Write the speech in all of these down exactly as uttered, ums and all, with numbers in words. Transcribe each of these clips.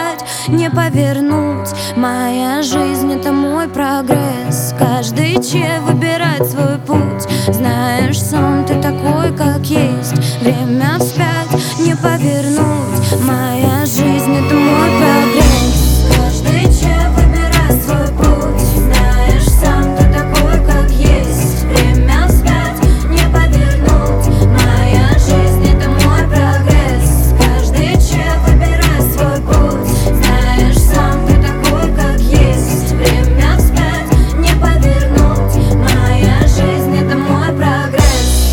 вспять, не повернуть. Моя жизнь — это мой прогресс. Каждый че выбирает свой путь. Знаешь, сон ты такой, как есть. Время вспять, не повернуть. Моя жизнь — это мой прогресс. Каждый че выбирает свой путь. Знаешь, сам ты такой, как есть. Время вспять, не повернуть. Моя жизнь — это мой прогресс. Каждый че выбирает свой путь. Знаешь, сам ты такой, как есть. Время вспять, не повернуть. Моя жизнь — это мой прогресс.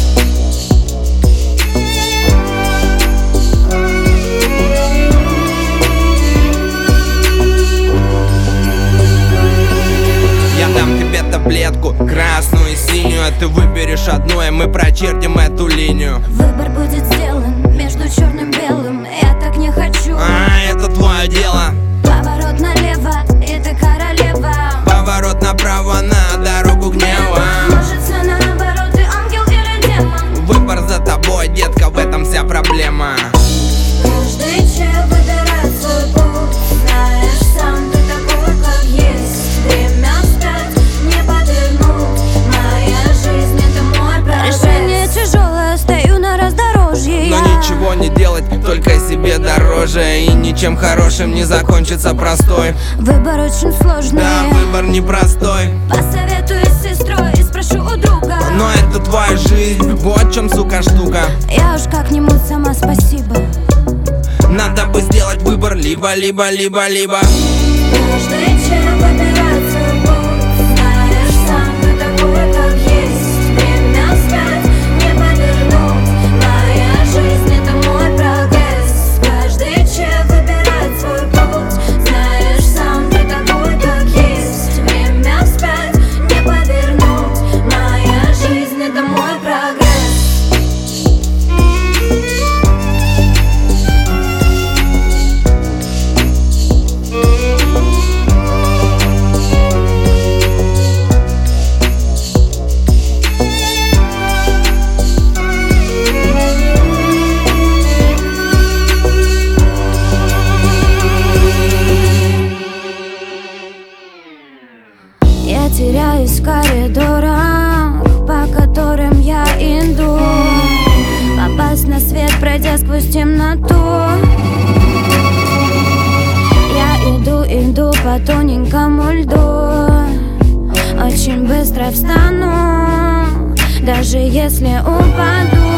Я дам тебе таблетку, красную и синюю, а ты выберешь одну, и мы прочертим эту линию. Выбор будет сделан между черным и белым. Я так не хочу. А, это твое дело. Поворот налево, и ты королева. Поворот направо на дорогу гнева. Может, все наоборот, ты ангел или демон. Выбор за тобой, детка, в этом вся проблема. Каждый че выбирает свой путь. Знаешь, сам ты такой, как есть. Время встать, не повернуть. Моя жизнь — это мой прогресс. Решение тяжелое, стою на раздорожье. Но ничего не делать, только себе дороже. И ничем хорошим не закончится простой. Выбор очень сложный. Да, выбор непростой. Посоветуюсь с сестрой и спрошу у друга. Но это твоя жизнь, вот в чем, сука, штука. Я уж как-нибудь сама, спасибо. Надо бы сделать выбор либо, либо, либо, либо. Каждый че выбирает свой путь. Знаешь, сам ты такой, как есть. Время вспять, не повернуть. Моя жизнь — это мой прогресс. Каждый че выбирает свой путь. Знаешь, сам ты такой, как есть. Время вспять, не повернуть. Моя жизнь — это мой прогресс. Я теряюсь в коридорах, по которым я иду. Попасть на свет, пройдя сквозь темноту. Я иду, иду по тоненькому льду. Очень быстро встану, даже если упаду.